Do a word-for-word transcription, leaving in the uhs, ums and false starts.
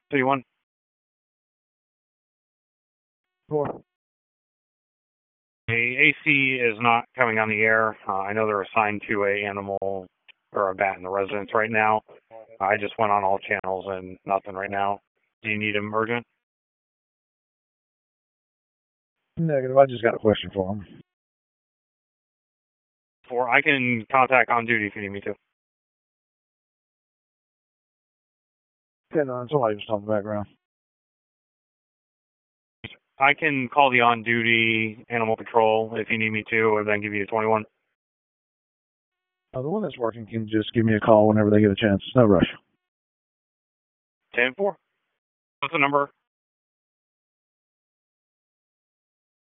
three one. Four. The A C is not coming on the air. Uh, I know they're assigned to a animal or a bat in the residence right now. I just went on all channels and nothing right now. Do you need them urgent? Negative. I just got a question for him. Or I can contact on duty if you need me to. ten on. Somebody was talking in the background. I can call the on duty animal control if you need me to, or then give you a twenty-one. Uh, the one that's working can just give me a call whenever they get a chance. No rush. ten four. What's the number?